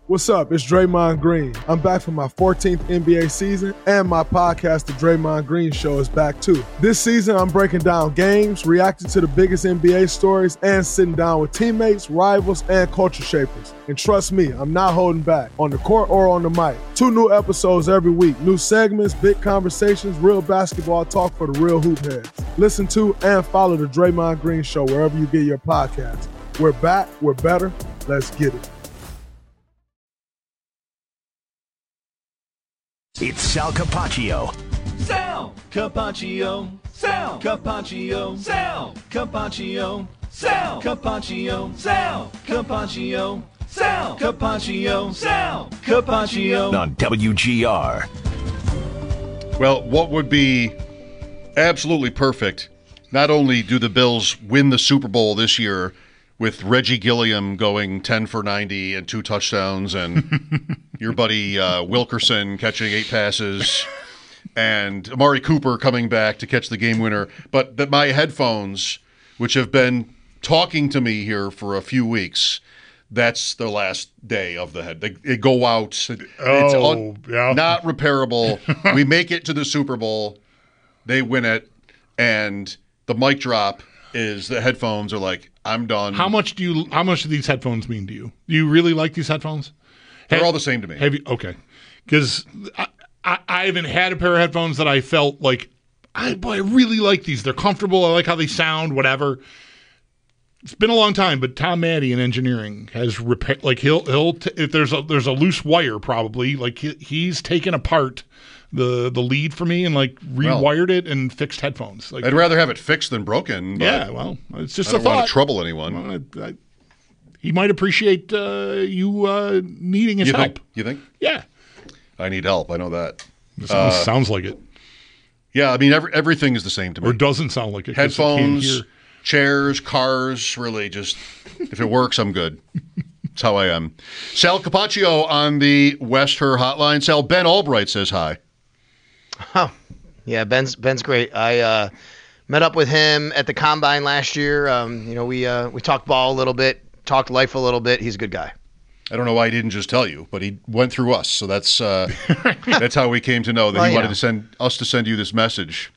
What's up? It's Draymond Green. I'm back for my 14th NBA season, and my podcast, The Draymond Green Show, is back too. This season, I'm breaking down games, reacting to the biggest NBA stories, and sitting down with teammates, rivals, and culture shapers. And trust me, I'm not holding back, on the court or on the mic. 2 new episodes every week, new segments, big conversations, real basketball talk for the real hoop heads. Listen to and follow The Draymond Green Show wherever you get your podcasts. We're back, we're better, let's get it. It's Sal Capaccio. Sal Capaccio. Sal Capaccio. Sal Capaccio. Sal Capaccio. Sal Capaccio. Sal Capaccio. Sal Capaccio. On WGR. Well, what would be absolutely perfect, not only do the Bills win the Super Bowl this year with Reggie Gilliam going 10 for 90 and 2 touchdowns and your buddy Wilkerson catching 8 passes and Amari Cooper coming back to catch the game winner, but that my headphones, which have been talking to me here for a few weeks, that's the last day of the head. They go out. It's not repairable. We make it to the Super Bowl. They win it. And the mic drop is the headphones are like, I'm done. How much do these headphones mean to you? Do you really like these headphones? They're all the same to me. Okay. Because I haven't had a pair of headphones that I felt like, I really like these. They're comfortable. I like how they sound, whatever. It's been a long time, but Tom Maddie in engineering has repaired. Like if there's a loose wire, probably like he's taken apart the lead for me and like rewired it and fixed headphones. Like, I'd rather have it fixed than broken. But yeah, well, it's just I don't want to trouble anyone. Well, he might appreciate you needing his help. You think? Yeah. I need help. I know that. Sounds like it. Yeah, I mean everything is the same to me. Or doesn't sound like it. Headphones, chairs, cars, really just, if it works, I'm good. That's how I am. Sal Capaccio on the West Her hotline. Sal, Ben Albright says hi. Oh, yeah, Ben's great. I met up with him at the Combine last year. We talked ball a little bit, talked life a little bit. He's a good guy. I don't know why he didn't just tell you, but he went through us. So that's that's how we came to know that he wanted to send you this message.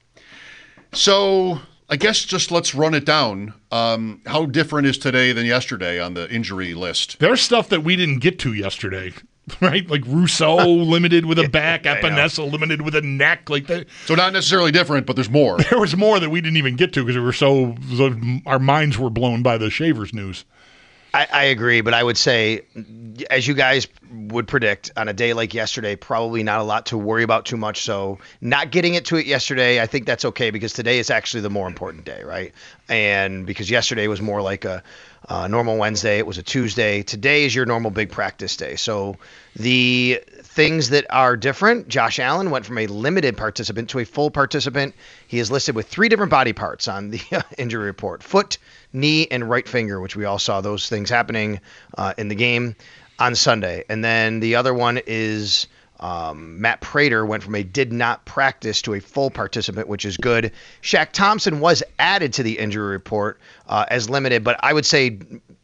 So I guess just let's run it down. How different is today than yesterday on the injury list? There's stuff that we didn't get to yesterday, right? Like Rousseau limited with a back, Epinesa limited with a neck, like that. So not necessarily different, but there's more. There was more that we didn't even get to because our minds were blown by the Shavers news. I agree, but I would say, as you guys would predict, on a day like yesterday, probably not a lot to worry about too much. So not getting it to it yesterday, I think that's okay because today is actually the more important day, right? And because yesterday was more like a normal Wednesday, it was a Tuesday. Today is your normal big practice day. So the things that are different, Josh Allen went from a limited participant to a full participant. He is listed with 3 different body parts on the injury report: foot, knee, and right finger, which we all saw those things happening in the game on Sunday. And then the other one is Matt Prater went from a did not practice to a full participant, which is good. Shaq Thompson was added to the injury report as limited, but I would say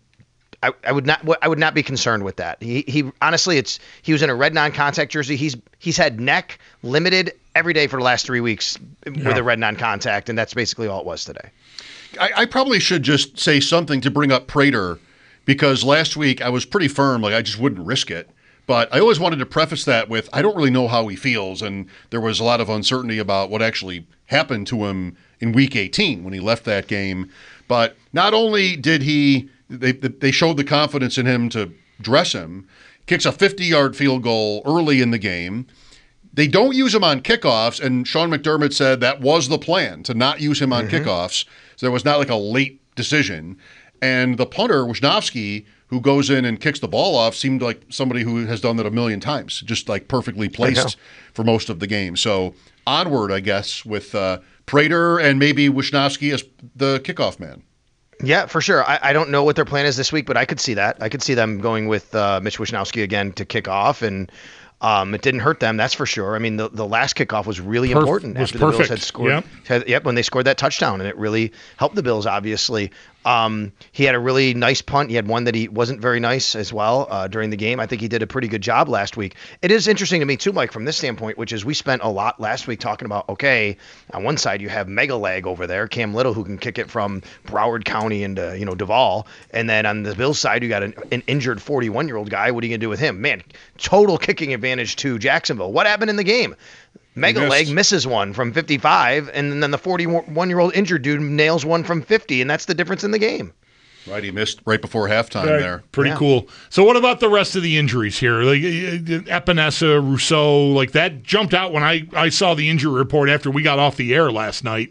I would not be concerned with that. He honestly, he was in a red non-contact jersey. He's had neck limited every day for the last 3 weeks with a red non-contact, and that's basically all it was today. I probably should just say something to bring up Prater, because last week I was pretty firm, like I just wouldn't risk it. But I always wanted to preface that with, I don't really know how he feels, and there was a lot of uncertainty about what actually happened to him in Week 18 when he left that game. But not only did they showed the confidence in him to dress him, kicks a 50-yard field goal early in the game. They don't use him on kickoffs, and Sean McDermott said that was the plan, to not use him on kickoffs. So there was not like a late decision. And the punter, Wisnowski, who goes in and kicks the ball off, seemed like somebody who has done that a million times, just like perfectly placed for most of the game. So onward, I guess, with Prater and maybe Wisnowski as the kickoff man. Yeah, for sure. I don't know what their plan is this week, but I could see that. I could see them going with Mitch Wisnowski again to kick off. And It didn't hurt them, that's for sure. I mean, the last kickoff was really important after the Bills had scored. When they scored that touchdown, and it really helped the Bills, obviously. He had a really nice punt. He had one that he wasn't very nice as well during the game. I think he did a pretty good job last week. It is interesting to me, too, Mike, from this standpoint, which is we spent a lot last week talking about, okay, on one side you have Mega Leg over there, Cam Little, who can kick it from Broward County into Duval. And then on the Bills side, you got an injured 41-year-old guy. What are you going to do with him? Man, total kicking advantage to Jacksonville. What happened in the game? Mega Leg misses one from 55, and then the 41-year-old injured dude nails one from 50, and that's the difference in the game. Right, he missed right before halftime there. Pretty cool. So what about the rest of the injuries here? Like Epinesa, Rousseau, like that jumped out when I saw the injury report after we got off the air last night,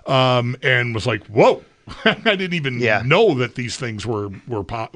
and was like, whoa. I didn't even know that these things were in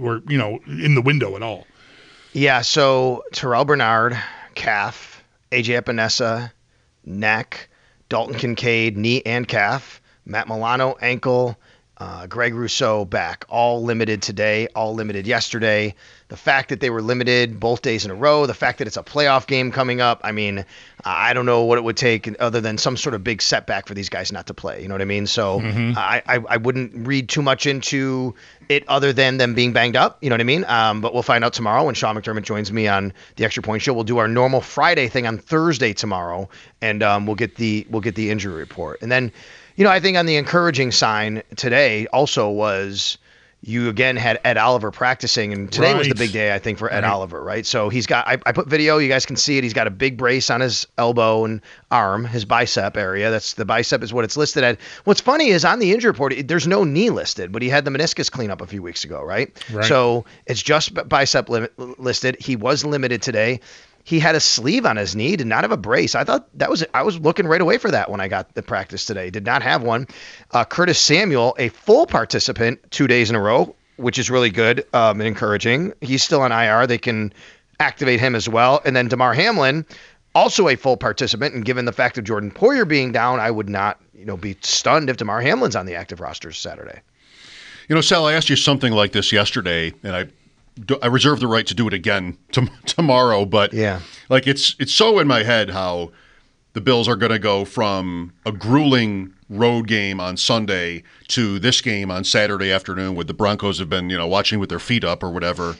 the window at all. Yeah, so Terrell Bernard, calf, AJ Epinesa, neck, Dalton Kincaid, knee and calf, Matt Milano, ankle, Greg Rousseau back, all limited today, all limited yesterday. The fact that they were limited both days in a row, the fact that it's a playoff game coming up, I mean, I don't know what it would take other than some sort of big setback for these guys not to play. You know what I mean? So I wouldn't read too much into it other than them being banged up. You know what I mean? But we'll find out tomorrow when Sean McDermott joins me on the Extra Point Show. We'll do our normal Friday thing on Thursday tomorrow, and we'll get the injury report. And then, I think on the encouraging sign today also was you again had Ed Oliver practicing, and today was the big day, I think, for Ed Oliver, right? So he's got, I put video, you guys can see it. He's got a big brace on his elbow and arm, his bicep area. That's the bicep is what it's listed at. What's funny is on the injury report, there's no knee listed, but he had the meniscus cleanup a few weeks ago, right? So it's just bicep listed. He was limited today. He had a sleeve on his knee, did not have a brace. I thought I was looking right away for that when I got the practice today. Did not have one. Curtis Samuel, a full participant 2 days in a row, which is really good and encouraging. He's still on IR. They can activate him as well. And then Damar Hamlin, also a full participant. And given the fact of Jordan Poyer being down, I would not, be stunned if Damar Hamlin's on the active roster Saturday. Sal, I asked you something like this yesterday, and I reserve the right to do it again tomorrow, but like it's so in my head how the Bills are going to go from a grueling road game on Sunday to this game on Saturday afternoon with the Broncos have been, watching with their feet up or whatever.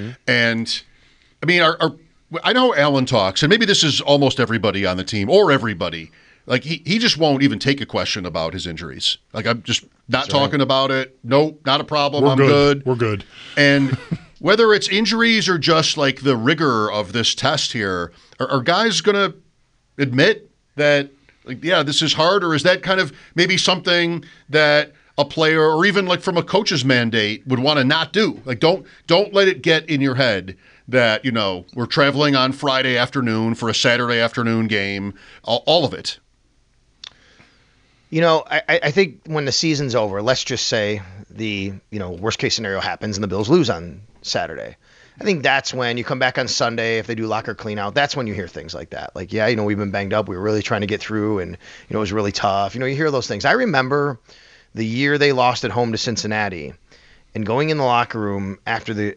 And I mean, I know Alan talks, and maybe this is almost everybody on the team or everybody. Like he just won't even take a question about his injuries. Like I'm just not talking about it. Nope, not a problem. I'm good. We're good. And whether it's injuries or just like the rigor of this test here, are guys going to admit that, this is hard? Or is that kind of maybe something that a player or even like from a coach's mandate would want to not do? Like don't let it get in your head that, we're traveling on Friday afternoon for a Saturday afternoon game, all of it. I think when the season's over, let's just say the, worst case scenario happens and the Bills lose on Saturday. I think that's when you come back on Sunday, if they do locker clean out, that's when you hear things like that. Like, we've been banged up. We were really trying to get through and, it was really tough. You hear those things. I remember the year they lost at home to Cincinnati and going in the locker room after the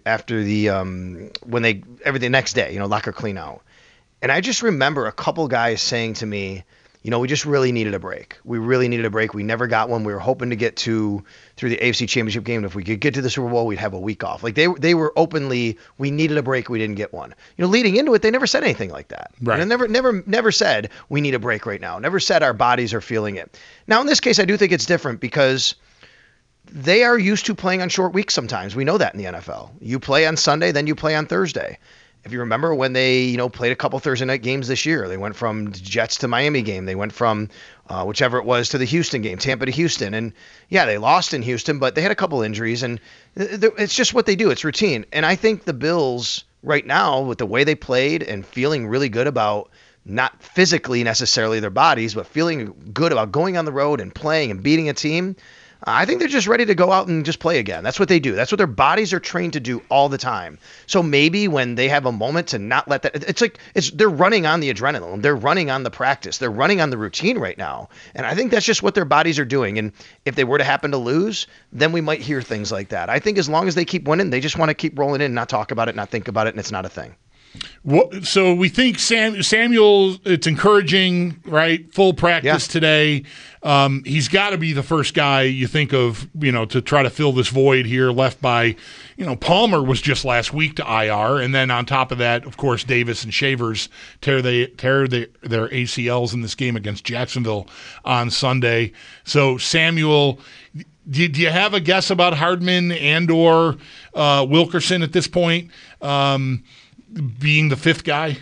next day, locker clean out. And I just remember a couple guys saying to me, we just really needed a break. We really needed a break. We never got one. We were hoping to get through the AFC Championship game. And if we could get to the Super Bowl, we'd have a week off. Like they were openly, we needed a break. We didn't get one. Leading into it, they never said anything like that. Right. And never said we need a break right now. Never said our bodies are feeling it. Now in this case, I do think it's different because they are used to playing on short weeks sometimes. We know that in the NFL. You play on Sunday, then you play on Thursday. If you remember when they, played a couple Thursday night games this year, they went from Jets to Miami game. They went from whichever it was to the Houston game, Tampa to Houston. And they lost in Houston, but they had a couple injuries and it's just what they do. It's routine. And I think the Bills right now with the way they played and feeling really good about not physically necessarily their bodies, but feeling good about going on the road and playing and beating a team, I think they're just ready to go out and just play again. That's what they do. That's what their bodies are trained to do all the time. So maybe when they have a moment to not let that, they're running on the adrenaline. They're running on the practice. They're running on the routine right now. And I think that's just what their bodies are doing. And if they were to happen to lose, then we might hear things like that. I think as long as they keep winning, they just want to keep rolling in, not talk about it, not think about it, and it's not a thing. So we think Samuel, it's encouraging, right? Full practice today. He's got to be the first guy you think of, to try to fill this void here left by, Palmer was just last week to IR. And then on top of that, of course, Davis and Shavers tear their ACLs in this game against Jacksonville on Sunday. So Samuel, do you have a guess about Hardman and or Wilkerson at this point? Being the fifth guy?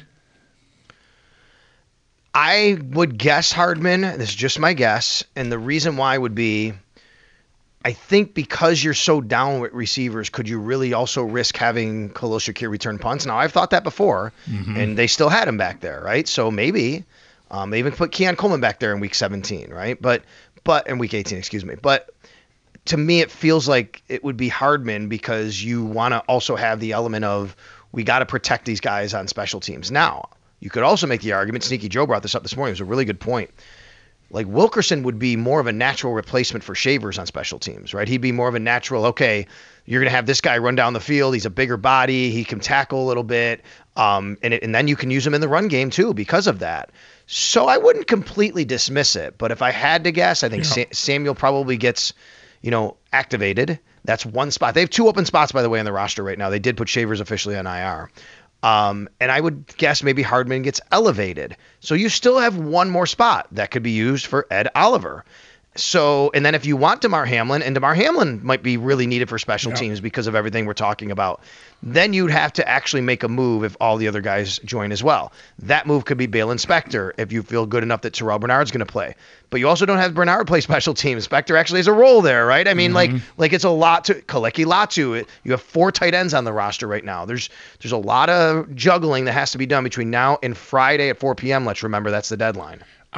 I would guess Hardman. This is just my guess. And the reason why would be, I think because you're so down with receivers, could you really also risk having Khalil Shakir return punts? Now, I've thought that before, and they still had him back there, right? So maybe they even put Keon Coleman back there in week 17, right? But in week 18, excuse me. But to me, it feels like it would be Hardman because you want to also have the element of, we got to protect these guys on special teams. Now, you could also make the argument, Sneaky Joe brought this up this morning, it was a really good point. Like Wilkerson would be more of a natural replacement for Shavers on special teams, right? He'd be more of a natural, okay, you're going to have this guy run down the field. He's a bigger body. He can tackle a little bit. And then you can use him in the run game too because of that. So I wouldn't completely dismiss it. But if I had to guess, I think Samuel probably gets, activated. That's one spot. They have 2 open spots, by the way, on the roster right now. They did put Shavers officially on IR. And I would guess maybe Hardman gets elevated. So you still have one more spot that could be used for Ed Oliver. So, and then if you want DeMar Hamlin, and DeMar Hamlin might be really needed for special teams because of everything we're talking about, then you'd have to actually make a move if all the other guys join as well. That move could be Balen Spector if you feel good enough that Terrell Bernard's going to play. But you also don't have Bernard play special teams. Spector actually has a role there, right? I mean, like it's a lot to Kaleki Latu. You have 4 tight ends on the roster right now. There's a lot of juggling that has to be done between now and Friday at 4 p.m. Let's remember that's the deadline.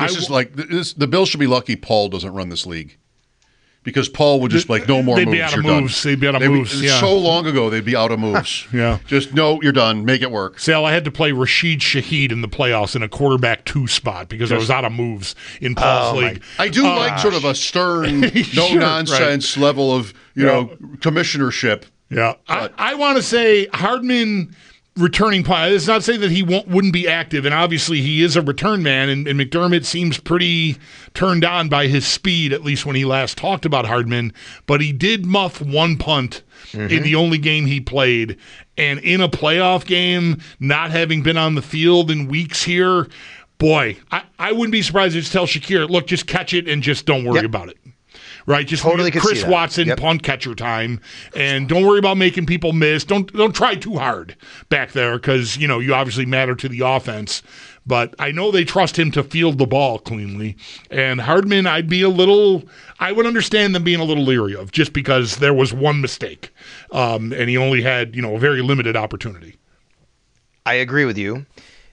The Bills should be lucky Paul doesn't run this league. Because Paul would just no more they'd moves. Be out of you're moves. Done. They'd be out of moves. Yeah. So long ago, they'd be out of moves. Yeah. Just, no, you're done. Make it work. Sal, I had to play Rashid Shaheed in the playoffs in a quarterback 2 spot because I was out of moves in Paul's league. I do like sort of a stern, no-nonsense level of, commissionership. Yeah. I want to say Hardman returning punt. It's not saying that he wouldn't be active, and obviously he is a return man, and McDermott seems pretty turned on by his speed, at least when he last talked about Hardman, but he did muff 1 punt in the only game he played, and in a playoff game, not having been on the field in weeks here, boy, I wouldn't be surprised to just tell Shakir, look, just catch it and just don't worry about it. Right, just totally Chris Watson punt catcher time, and don't worry about making people miss. Don't try too hard back there because you obviously matter to the offense. But I know they trust him to field the ball cleanly. And Hardman, I would understand them being a little leery of just because there was one mistake, and he only had a very limited opportunity. I agree with you.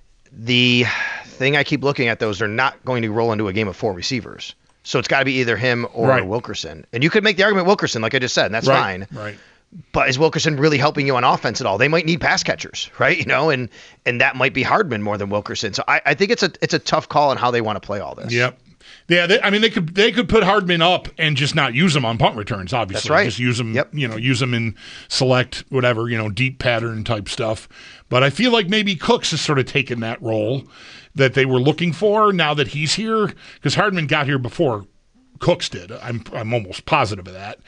The thing I keep looking at though is they're not going to roll into a game of 4 receivers. So it's got to be either him or Wilkerson. And you could make the argument Wilkerson, like I just said, and that's fine. Right. But is Wilkerson really helping you on offense at all? They might need pass catchers, right? And that might be Hardman more than Wilkerson. So I think it's a tough call on how they want to play all this. Yep. Yeah, they could put Hardman up and just not use him on punt returns, obviously. That's right. Just use him, use him in select, whatever, deep pattern type stuff. But I feel like maybe Cooks has sort of taken that role that they were looking for now that he's here, because Hardman got here before Cooks did. I'm almost positive of that.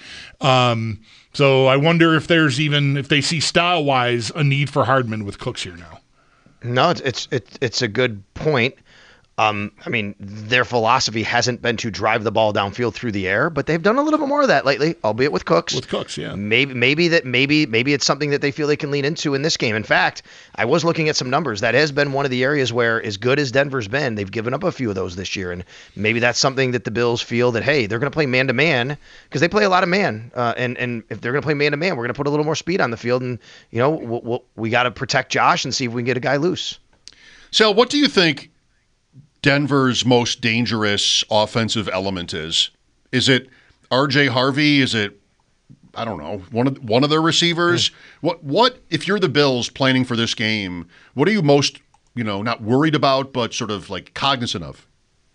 So I wonder if if they see style-wise a need for Hardman with Cooks here now. No, it's a good point. I mean, their philosophy hasn't been to drive the ball downfield through the air, but they've done a little bit more of that lately, albeit with Cooks. With Cooks, yeah. Maybe it's something that they feel they can lean into in this game. In fact, I was looking at some numbers. That has been one of the areas where, as good as Denver's been, they've given up a few of those this year, and maybe that's something that the Bills feel that, hey, they're going to play man-to-man because they play a lot of man, and if they're going to play man-to-man, we're going to put a little more speed on the field, and we got to protect Josh and see if we can get a guy loose. Sal, what do you think Denver's most dangerous offensive element is? Is it R.J. Harvey? Is it, I don't know, one of their receivers? What if you're the Bills planning for this game, what are you most, not worried about, but sort of like cognizant of?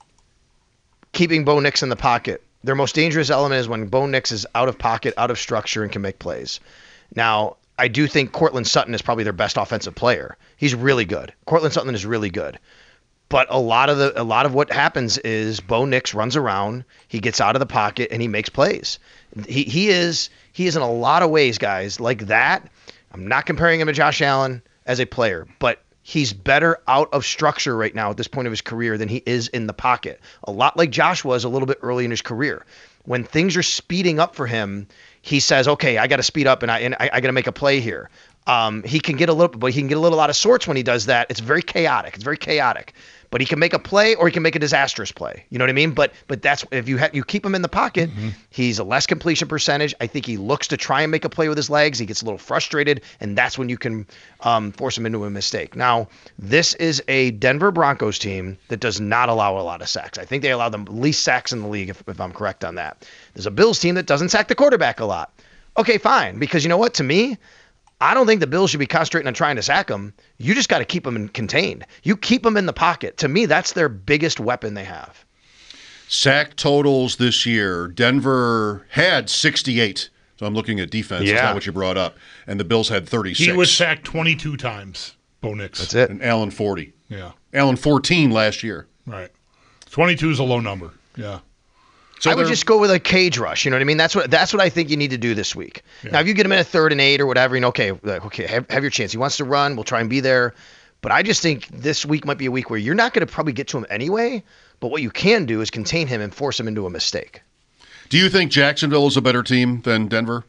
Keeping Bo Nix in the pocket. Their most dangerous element is when Bo Nix is out of pocket, out of structure, and can make plays. Now, I do think Courtland Sutton is probably their best offensive player. He's really good. Courtland Sutton is really good. But a lot of what happens is Bo Nix runs around, he gets out of the pocket, and he makes plays. He is in a lot of ways, guys, like that. I'm not comparing him to Josh Allen as a player, but he's better out of structure right now at this point of his career than he is in the pocket. A lot like Josh was a little bit early in his career. When things are speeding up for him, he says, okay, I got to speed up and I got to make a play here. He can get a little out of sorts when he does that. It's very chaotic. But he can make a play or he can make a disastrous play. You know what I mean? But that's if you keep him in the pocket, he's a less completion percentage. I think he looks to try and make a play with his legs. He gets a little frustrated, and that's when you can force him into a mistake. Now, this is a Denver Broncos team that does not allow a lot of sacks. I think they allow the least sacks in the league, if I'm correct on that. There's a Bills team that doesn't sack the quarterback a lot. Okay, fine. Because you know what? To me, I don't think the Bills should be concentrating on trying to sack him. You just got to keep them contained. You keep them in the pocket. To me, that's their biggest weapon they have. Sack totals this year. Denver had 68. So I'm looking at defense. Yeah. That's not what you brought up. And the Bills had 36. He was sacked 22 times, Bo Nix. That's it. And Allen 40. Yeah. Allen 14 last year. Right. 22 is a low number. Yeah. So I would just go with a cage rush. You know what I mean? That's what I think you need to do this week. Yeah. Now, if you get him in a 3rd and 8 or whatever, okay, have your chance. He wants to run. We'll try and be there. But I just think this week might be a week where you're not going to probably get to him anyway. But what you can do is contain him and force him into a mistake. Do you think Jacksonville is a better team than Denver?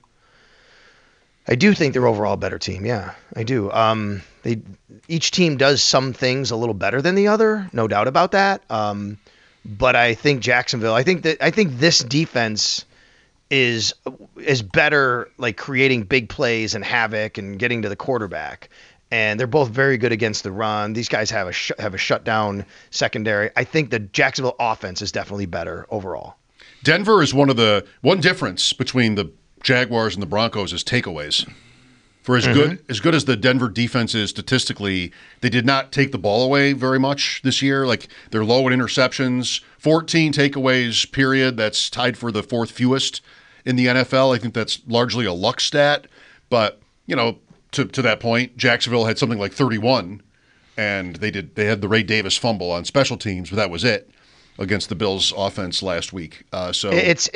I do think they're overall a better team. Yeah, I do. Each team does some things a little better than the other, no doubt about that. But I think Jacksonville, I think this defense is better, like creating big plays and havoc and getting to the quarterback. And they're both very good against the run. These guys have a shutdown secondary. I think the Jacksonvile offense is definitely better overall. Denver is one difference between the Jaguars and the Broncos is takeaways. For as good as the Denver defense is statistically, they did not take the ball away very much this year. Like, they're low in interceptions, 14 takeaways, period. That's tied for the 4th fewest in the NFL. I think that's largely a luck stat. But, to that point, Jacksonville had something like 31, and they had the Ray Davis fumble on special teams, but that was it against the Bills offense last week. So but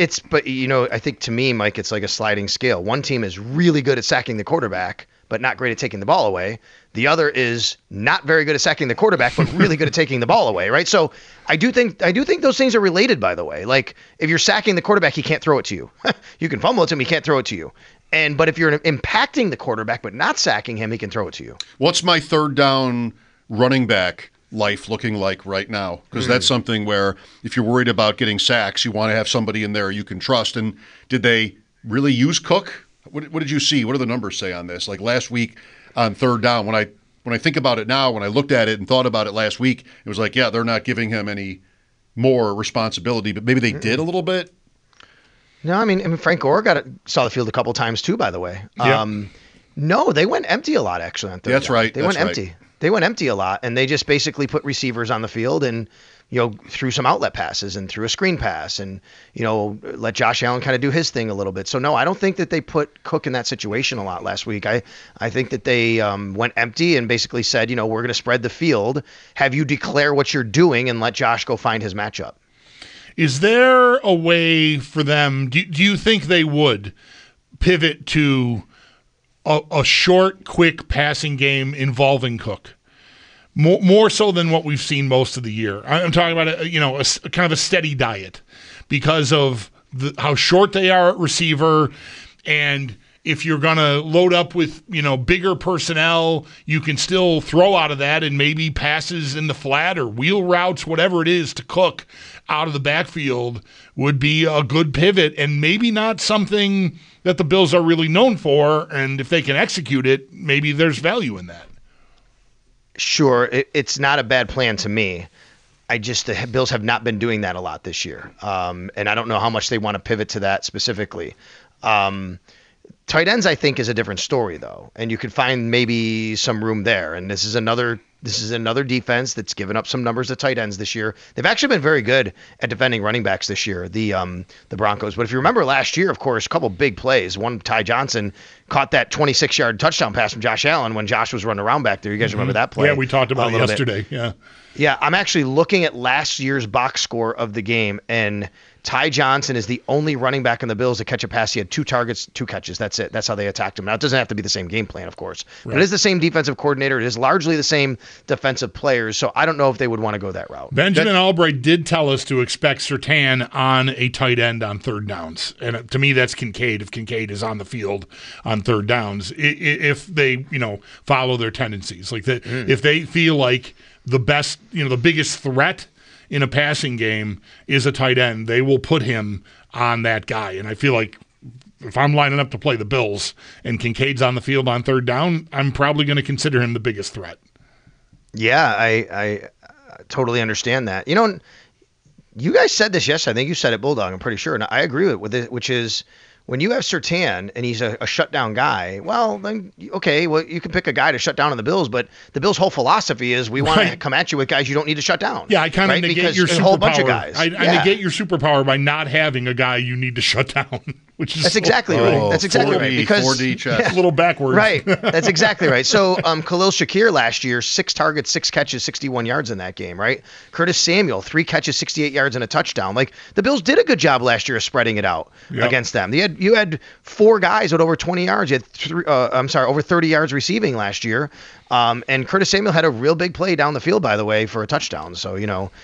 I think to me, Mike, it's like a sliding scale. One team is really good at sacking the quarterback, but not great at taking the ball away. The other is not very good at sacking the quarterback, but really good at taking the ball away, right? So I do think those things are related, by the way. Like, if you're sacking the quarterback, he can't throw it to you. You can fumble it to him, he can't throw it to you. But if you're impacting the quarterback but not sacking him, he can throw it to you. What's my 3rd down running back life looking like right now? Because that's something where if you're worried about getting sacks, you want to have somebody in there you can trust. And did they really use Cook? What did you see? What do the numbers say on this? Like last week on 3rd down, when I think about it now, when I looked at it and thought about it last week, it was like, yeah, they're not giving him any more responsibility, but maybe they did a little bit. No, I mean Frank Gore saw the field a couple times too, by the way. Yep. No, they went empty a lot actually on 3rd down. That's right. They went empty. They went empty a lot, and they just basically put receivers on the field and, threw some outlet passes and threw a screen pass and, let Josh Allen kind of do his thing a little bit. So, no, I don't think that they put Cook in that situation a lot last week. I think that they went empty and basically said, we're going to spread the field, have you declare what you're doing, and let Josh go find his matchup. Is there a way for them, do you think they would pivot to a short, quick passing game involving Cook, more so than what we've seen most of the year? I'm talking about a kind of a steady diet because of how short they are at receiver, and if you're going to load up with bigger personnel, you can still throw out of that and maybe passes in the flat or wheel routes, whatever it is, to Cook out of the backfield would be a good pivot, and maybe not something that the Bills are really known for, and if they can execute it, maybe there's value in that. Sure, it's not a bad plan to me. The Bills have not been doing that a lot this year, and I don't know how much they want to pivot to that specifically. Tight ends, I think, is a different story, though, and you could find maybe some room there. And this is another defense that's given up some numbers to tight ends this year. They've actually been very good at defending running backs this year, the Broncos. But if you remember last year, of course, a couple big plays. One, Ty Johnson caught that 26-yard touchdown pass from Josh Allen when Josh was running around back there. You guys remember that play? Yeah, we talked about it yesterday. Bit. Yeah, I'm actually looking at last year's box score of the game, and Ty Johnson is the only running back in the Bills to catch a pass. He had 2 targets, 2 catches. That's it. That's how they attacked him. Now, it doesn't have to be the same game plan, of course. Right. But it is the same defensive coordinator. It is largely the same defensive players. So I don't know if they would want to go that route. Benjamin Albright did tell us to expect Surtain on a tight end on third downs. And to me, that's Kincaid, if Kincaid is on the field on third downs, if they, follow their tendencies. Like if they feel like the best, the biggest threat in a passing game is a tight end, they will put him on that guy. And I feel like if I'm lining up to play the Bills and Kincaid's on the field on third down, I'm probably going to consider him the biggest threat. Yeah, I totally understand that. You guys said this yesterday. I think you said it, Bulldog, I'm pretty sure. And I agree with it, which is when you have Surtain and he's a shutdown guy, well, then, okay, well, you can pick a guy to shut down on the Bills, but the Bills' whole philosophy is we want to come at you with guys you don't need to shut down. Yeah, I kind of negate your superpower. A whole bunch of guys. I negate your superpower by not having a guy you need to shut down. That's exactly right. That's exactly right. Because 4D chess. A little backwards. Right. That's exactly right. So Khalil Shakir last year, 6 targets, 6 catches, 61 yards in that game, right? Curtis Samuel, 3 catches, 68 yards and a touchdown. Like the Bills did a good job last year of spreading it out against them. You had 4 guys with over 20 yards. You had over 30 yards receiving last year. And Curtis Samuel had a real big play down the field, by the way, for a touchdown. So,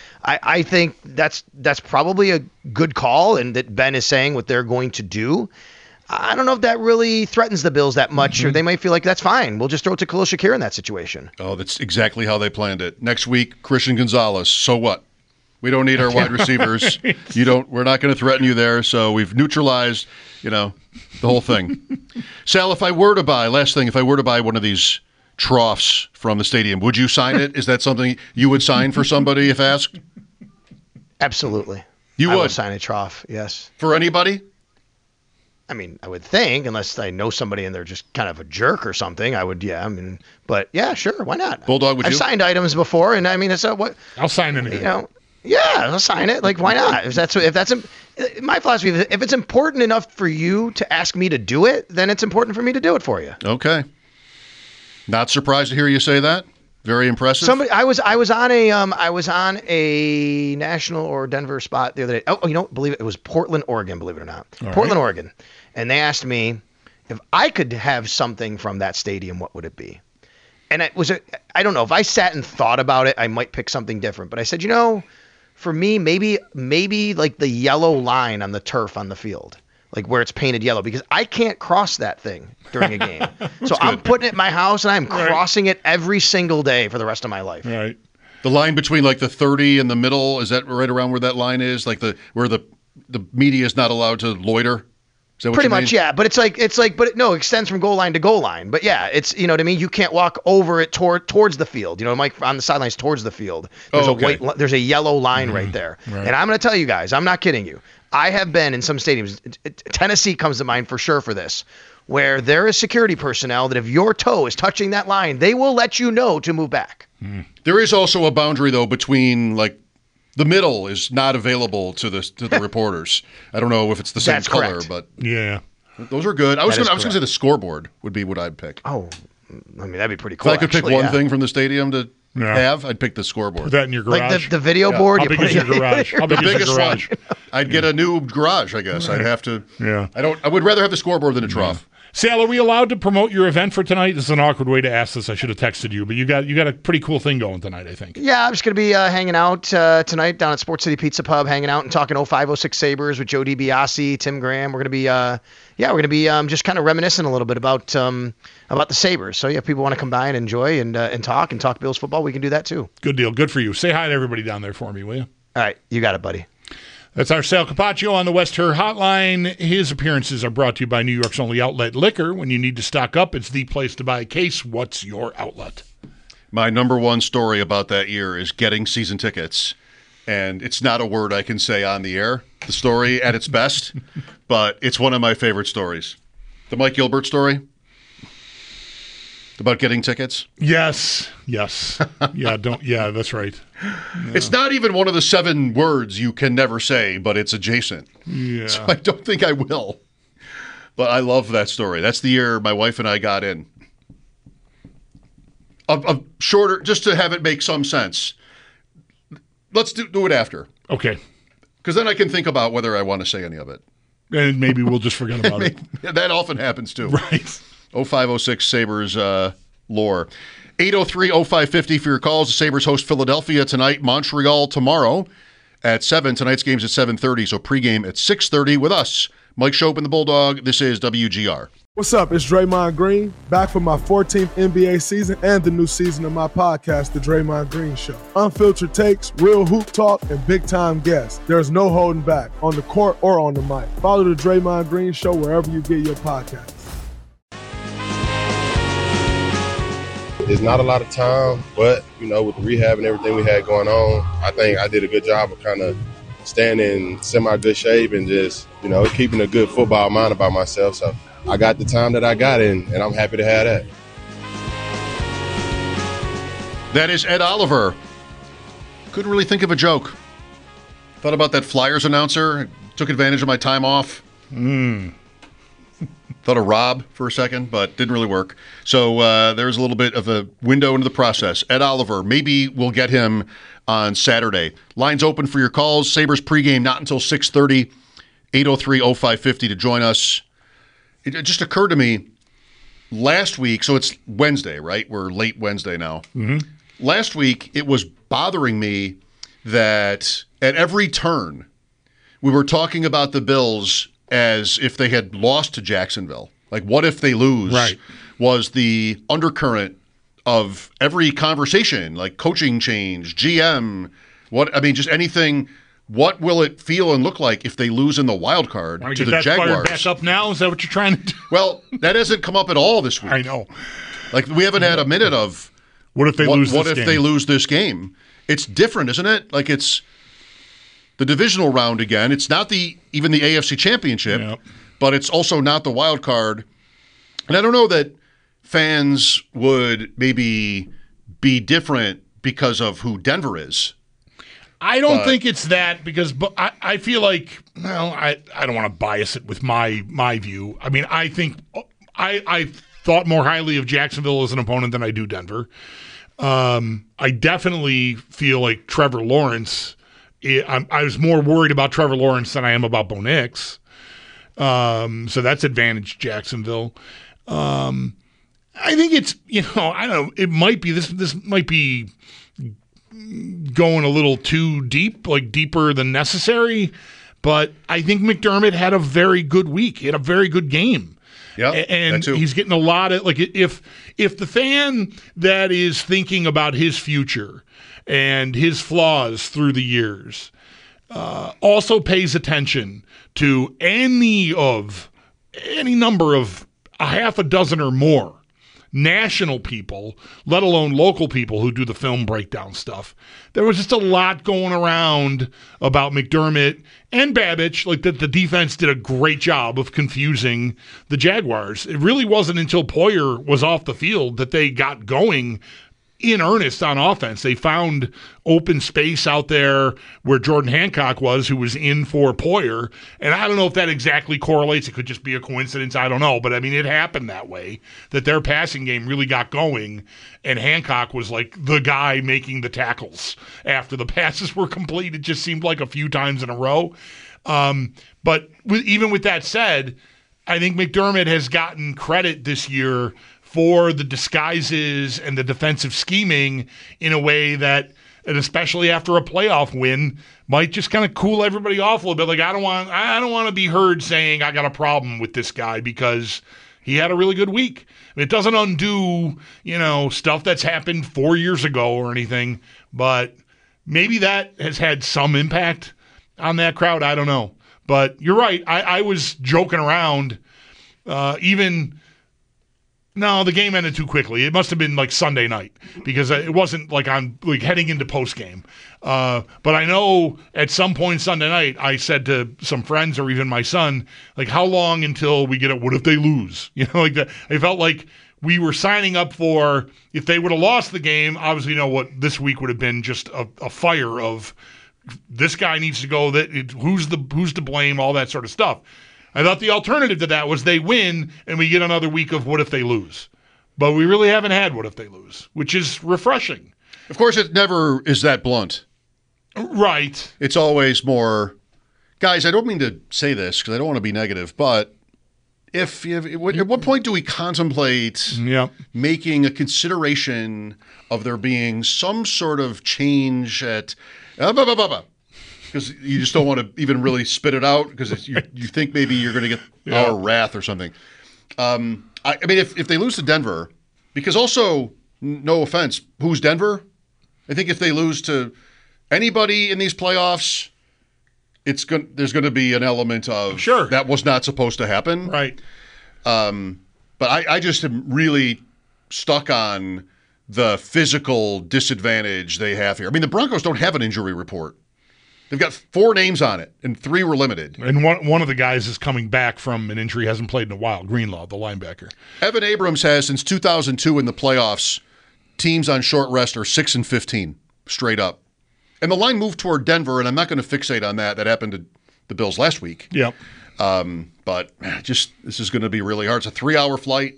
I think that's probably a good call, and that Ben is saying what they're going to do. I don't know if that really threatens the Bills that much, or they might feel like that's fine. We'll just throw it to Khalil Shakir in that situation. Oh, that's exactly how they planned it. Next week, Christian Gonzalez. So what? We don't need our wide receivers. We're not going to threaten you there. So we've neutralized, the whole thing. Sal, if I were to buy one of these troughs from the stadium, would you sign it? Is that something you would sign for somebody if asked? Absolutely. I would sign a trough, yes. For anybody? I mean, I would think, unless I know somebody and they're just kind of a jerk or something, I would, but yeah, sure, why not? Bulldog, I've signed items before, and I mean, it's what I'll sign anything. Yeah, I'll sign it. Like, why not? If that's my philosophy, if it's important enough for you to ask me to do it, then it's important for me to do it for you. Okay. Not surprised to hear you say that. Very impressive. I was on a National or Denver spot the other day. Oh, believe it was Portland, Oregon. Believe it or not, Portland, Oregon. And they asked me if I could have something from that stadium, what would it be? And I don't know, if I sat and thought about it, I might pick something different. But I said, for me, maybe like the yellow line on the turf on the field. Like where it's painted yellow, because I can't cross that thing during a game. So I'm putting it in my house and I'm crossing it every single day for the rest of my life. Right. The line between like the 30 and the middle, is that right around where that line is? Like where the media is not allowed to loiter? Is that what Pretty you mean? much, yeah. But it extends from goal line to goal line. But yeah, it's, you know what I mean? You can't walk over it towards the field. Mike, on the sidelines towards the field. There's a yellow line right there. Right. And I'm going to tell you guys, I'm not kidding you. I have been in some stadiums. Tennessee comes to mind for sure for this, where there is security personnel that if your toe is touching that line, they will let you know to move back. There is also a boundary, though, between like the middle is not available to the reporters. I don't know if it's the same That's color, correct. but yeah, those are good. I was going to say the scoreboard would be what I'd pick. Oh, I mean, that'd be pretty cool. If I could pick one thing from the stadium to have, I'd pick the scoreboard. Put that in your garage. Like the video board. How big is your garage? How big the is biggest your garage? one. I'd get a new garage, I guess. I'd have to. Yeah. I would rather have the scoreboard than a trough. Sal, are we allowed to promote your event for tonight? This is an awkward way to ask this. I should have texted you, but you got a pretty cool thing going tonight, I think. Yeah, I'm just going to be hanging out tonight down at Sports City Pizza Pub, hanging out and talking 0506 Sabres with Joe DiBiase, Tim Graham. We're going to be just kind of reminiscing a little bit about the Sabres. So yeah, if people want to come by and enjoy and talk Bills football, we can do that too. Good deal. Good for you. Say hi to everybody down there for me, will you? All right, you got it, buddy. That's our Sal Capaccio on the West Her Hotline. His appearances are brought to you by New York's only outlet liquor. When you need to stock up, it's the place to buy a case. What's your outlet? My number one story about that year is getting season tickets. And it's not a word I can say on the air, the story at its best, but it's one of my favorite stories. The Mike Gilbert story about getting tickets? Yes. Yeah, that's right. Yeah. It's not even one of the 7 words you can never say, but it's adjacent. Yeah. So I don't think I will. But I love that story. That's the year my wife and I got in. A shorter, just to have it make some sense. Let's do it after. Okay. Because then I can think about whether I want to say any of it. And maybe we'll just forget about it. That often happens too. Right. 0506 Sabres lore. 803-0550 for your calls. The Sabres host Philadelphia tonight, Montreal tomorrow at 7. Tonight's game's at 7:30, so pregame at 6:30 with us. Mike Schopp and the Bulldog. This is WGR. What's up? It's Draymond Green, back for my 14th NBA season and the new season of my podcast, The Draymond Green Show. Unfiltered takes, real hoop talk, and big-time guests. There's no holding back, on the court or on the mic. Follow The Draymond Green Show wherever you get your podcasts. It's not a lot of time, but, with the rehab and everything we had going on, I think I did a good job of kind of staying in semi-good shape and just, keeping a good football mind about myself. So I got the time that I got in, and I'm happy to have that. That is Ed Oliver. Couldn't really think of a joke. Thought about that Flyers announcer. Took advantage of my time off. Thought of Rob for a second, but didn't really work. So there's a little bit of a window into the process. Ed Oliver, maybe we'll get him on Saturday. Lines open for your calls. Sabres pregame not until 6:30. 803-0550 to join us. It just occurred to me last week, so it's Wednesday, right? We're late Wednesday now. Mm-hmm. Last week, it was bothering me that at every turn, we were talking about the Bills as if they had lost to Jacksonville. Like, what if they lose? Right. Was the undercurrent of every conversation, like coaching change, GM, just anything. What will it feel and look like if they lose in the wild card to the Jaguars? Fired back up now? Is that what you're trying to do? Well, that hasn't come up at all this week. I know. Like, we haven't had a minute of what if they lose this game? What if they lose this game? It's different, isn't it? Like, it's the divisional round again. It's not even the AFC Championship, but it's also not the wild card. And I don't know that fans would maybe be different because of who Denver is. I don't think it's that because I feel like, I don't want to bias it with my view. I mean, I think I thought more highly of Jacksonville as an opponent than I do Denver. I definitely feel like Trevor Lawrence. I was more worried about Trevor Lawrence than I am about Bo Nix. So that's advantage Jacksonville. I think it's, I don't know, it might be, this might be going a little too deep, like deeper than necessary, but I think McDermott had a very good week. He had a very good game. Yeah, and he's getting a lot of, like, if the fan that is thinking about his future and his flaws through the years also pays attention to any number of a half a dozen or more national people, let alone local people who do the film breakdown stuff. There was just a lot going around about McDermott and Babich, like that the defense did a great job of confusing the Jaguars. It really wasn't until Poyer was off the field that they got going in earnest on offense. They found open space out there where Jordan Hancock was, who was in for Poyer. And I don't know if that exactly correlates. It could just be a coincidence. I don't know. But, I mean, it happened that way, that their passing game really got going, and Hancock was like the guy making the tackles after the passes were complete. It just seemed like a few times in a row. But even with that said, I think McDermott has gotten credit this year for the disguises and the defensive scheming in a way that, and especially after a playoff win, might just kind of cool everybody off a little bit. Like, I don't want to be heard saying I got a problem with this guy because he had a really good week. I mean, it doesn't undo, stuff that's happened 4 years ago or anything, but maybe that has had some impact on that crowd. I don't know. But you're right. I was joking around, even No, the game ended too quickly. It must have been like Sunday night because it wasn't like on like heading into post game. But I know at some point Sunday night I said to some friends or even my son, like, how long until we get a what if they lose? You know, like that. I felt like we were signing up for if they would have lost the game. Obviously, you know what this week would have been just a fire of this guy needs to go. Who's to blame? All that sort of stuff. I thought the alternative to that was they win and we get another week of what if they lose. But we really haven't had what if they lose, which is refreshing. Of course, it never is that blunt. Right. It's always more, guys, I don't mean to say this because I don't want to be negative, but at what point do we contemplate making a consideration of there being some sort of change at because you just don't want to even really spit it out because you think maybe you're going to get our wrath or something. I mean, if they lose to Denver, because also, no offense, who's Denver? I think if they lose to anybody in these playoffs, there's going to be an element of that was not supposed to happen. Right. But I just am really stuck on the physical disadvantage they have here. I mean, the Broncos don't have an injury report. They've got 4 names on it, and 3 were limited. And one of the guys is coming back from an injury, hasn't played in a while, Greenlaw, the linebacker. Evan Abrams has, since 2002 in the playoffs, teams on short rest are 6-15, straight up. And the line moved toward Denver, and I'm not going to fixate on that. That happened to the Bills last week. Yep. But this is going to be really hard. It's a 3-hour flight.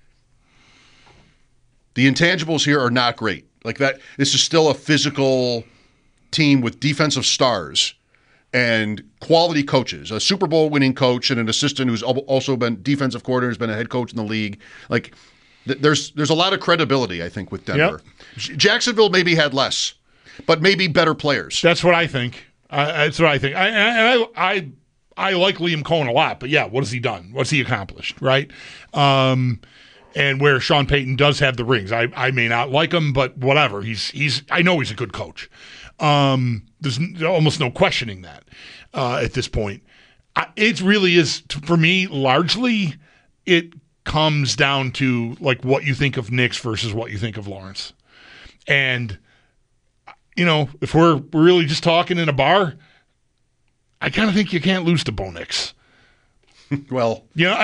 The intangibles here are not great. Like that, this is still a physical team with defensive stars and quality coaches, a Super Bowl winning coach and an assistant who's also been defensive coordinator, has been a head coach in the league. Like there's a lot of credibility, I think, with Denver. Yep. Jacksonville maybe had less, but maybe better players. That's what I think. That's what I think. I like Liam Cohen a lot, but what has he done? What's he accomplished, right? And where Sean Payton does have the rings, I may not like him, but whatever. I know he's a good coach. There's almost no questioning that at this point. It really is, for me, largely it comes down to like what you think of Nix versus what you think of Lawrence. And, if we're really just talking in a bar, I kind of think you can't lose to Bo Nix. Well,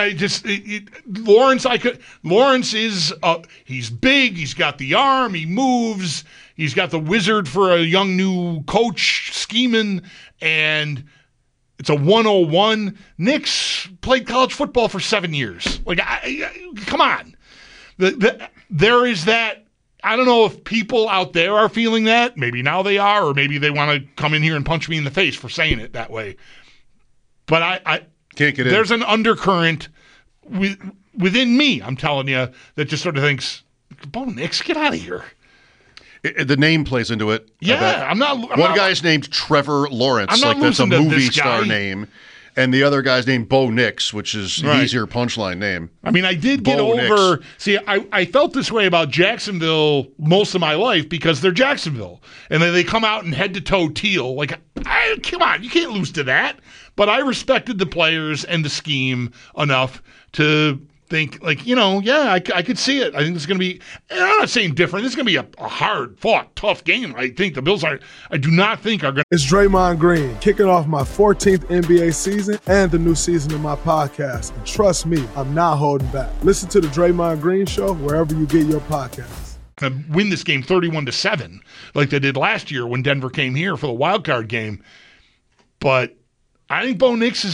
Lawrence is, he's big, he's got the arm, he moves, he's got the wizard for a young new coach scheming, and it's a 101. Nix played college football for 7 years. Like, come on. There is that. I don't know if people out there are feeling that. Maybe now they are, or maybe they want to come in here and punch me in the face for saying it that way. But I can't get in. There's an undercurrent within me, I'm telling you, that just sort of thinks, Bo Nix, get out of here. The name plays into it. Yeah, One guy's named Trevor Lawrence, like that's a movie star name, and the other guy's named Bo Nix, which is an easier punchline name. I mean, I did get over. See, I felt this way about Jacksonville most of my life because they're Jacksonville, and then they come out in head to toe teal. Like, come on, you can't lose to that. But I respected the players and the scheme enough to think, like, I could see it. I think it's going to be, and I'm not saying different. This is going to be a hard-fought, tough game. I think the Bills I do not think are going to. It's Draymond Green, kicking off my 14th NBA season and the new season of my podcast. And trust me, I'm not holding back. Listen to the Draymond Green Show wherever you get your podcasts. Win this game 31-7, like they did last year when Denver came here for the wild card game. But I think Bo Nix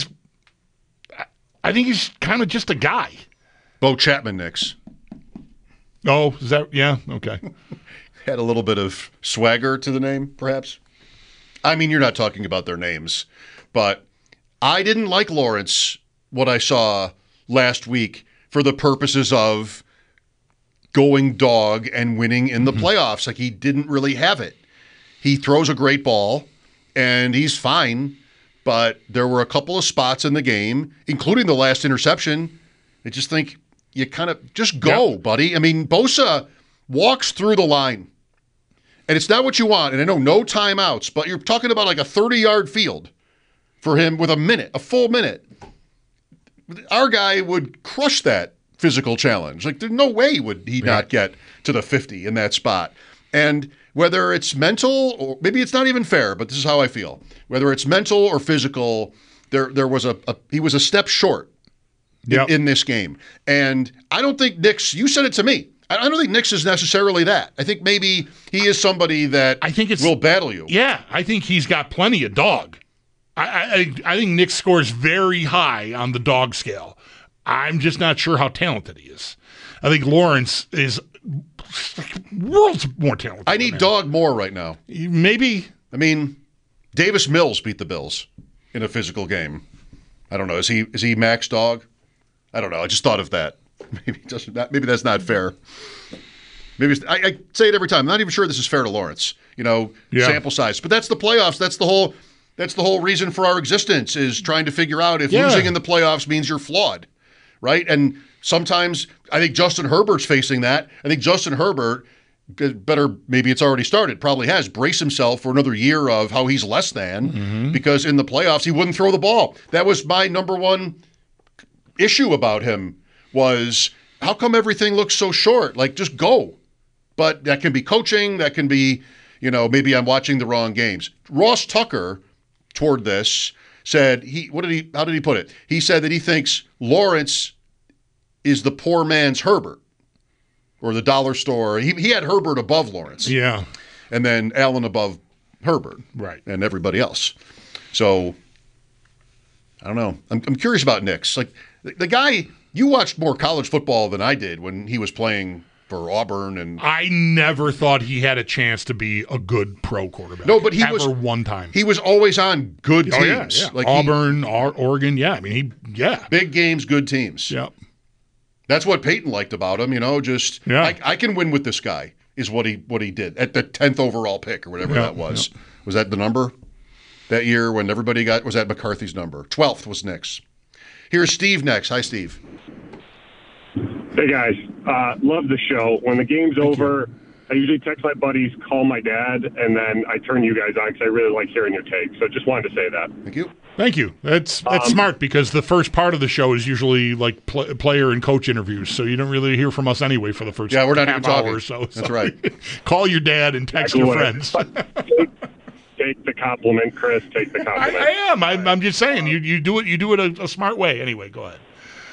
he's kind of just a guy. Bo Chapman Nix. Oh, is that? Yeah, okay. Had a little bit of swagger to the name, perhaps. I mean, you're not talking about their names, but I didn't like Lawrence, what I saw last week, for the purposes of going dog and winning in the playoffs. Like, he didn't really have it. He throws a great ball, and he's fine, but there were a couple of spots in the game, including the last interception. I just think you kind of just go, buddy. I mean, Bosa walks through the line, and it's not what you want. And I know no timeouts, but you're talking about like a 30-yard field for him with a full minute. Our guy would crush that physical challenge. Like, there's no way would he not get to the 50 in that spot. And whether it's mental, or maybe it's not even fair, but this is how I feel. Whether it's mental or physical, there was he was a step short in this game. And I don't think Nix, you said it to me, I don't think Nix is necessarily that. I think maybe he is somebody that will battle you. Yeah, I think he's got plenty of dog. I think Nix scores very high on the dog scale. I'm just not sure how talented he is. I think Lawrence is world's more talented. I need dog more right now. Maybe. I mean, Davis Mills beat the Bills in a physical game. I don't know. Is he max dog? I don't know. I just thought of that. Maybe that's not fair. Maybe I say it every time. I'm not even sure this is fair to Lawrence. Sample size. But that's the playoffs. That's the whole reason for our existence, is trying to figure out if losing in the playoffs means you're flawed, right? And sometimes I think Justin Herbert's facing that. I think Justin Herbert better, maybe it's already started, probably has, brace himself for another year of how he's less than, because in the playoffs he wouldn't throw the ball. That was my number one issue about him, was how come everything looks so short? Like, just go. But that can be coaching. That can be, maybe I'm watching the wrong games. Ross Tucker, toward this, said how did he put it? He said that he thinks Lawrence is the poor man's Herbert, or the dollar store. He had Herbert above Lawrence. Yeah. And then Allen above Herbert. Right. And everybody else. So, I don't know. I'm curious about Nix. Like, the guy, you watched more college football than I did when he was playing for Auburn, and I never thought he had a chance to be a good pro quarterback. No, but he was one time. He was always on good teams. Yeah. Like Auburn, Oregon. Yeah, I mean, big games, good teams. Yeah, that's what Peyton liked about him. I can win with this guy. Is what he did at the 10th overall pick or whatever that was. Yeah. Was that the number that year when everybody was that McCarthy's number? 12th was Nix. Here's Steve next. Hi, Steve. Hey, guys. Love the show. When the game's over, I usually text my buddies, call my dad, and then I turn you guys on because I really like hearing your take. So just wanted to say that. Thank you. That's smart, because the first part of the show is usually like player and coach interviews, so you don't really hear from us anyway for the first we're not even hour talking. or so. That's right. Call your dad and text your friends. Take the compliment, Chris. Take the compliment. I am. I'm just saying. You do it a smart way. Anyway, go ahead.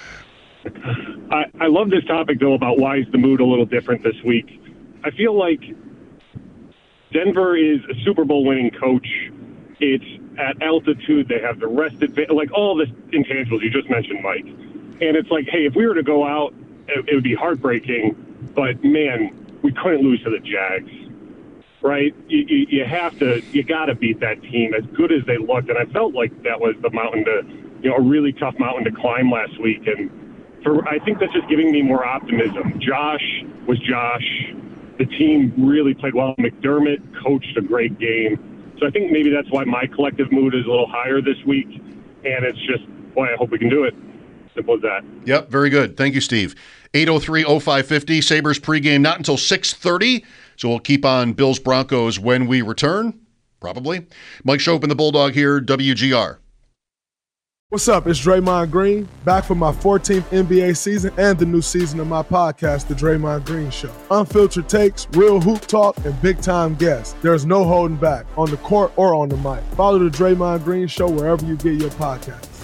I love this topic, though, about why is the mood a little different this week. I feel like Denver is a Super Bowl winning coach. It's at altitude. They have the rest like all the intangibles you just mentioned, Mike. And it's like, hey, if we were to go out, it would be heartbreaking. But, man, we couldn't lose to the Jags, right? You got to beat that team as good as they looked. And I felt like that was the mountain a really tough mountain to climb last week. And I think that's just giving me more optimism. Josh was Josh. The team really played well. McDermott coached a great game. So I think maybe that's why my collective mood is a little higher this week. And it's just, boy, I hope we can do it. Simple as that. Yep, very good. Thank you, Steve. 803-0550, Sabres pregame not until 6:30. So we'll keep on Bills-Broncos when we return, probably. Mike Schopp and the Bulldog here, WGR. What's up? It's Draymond Green, back for my 14th NBA season and the new season of my podcast, The Draymond Green Show. Unfiltered takes, real hoop talk, and big-time guests. There's no holding back, on the court or on the mic. Follow The Draymond Green Show wherever you get your podcasts.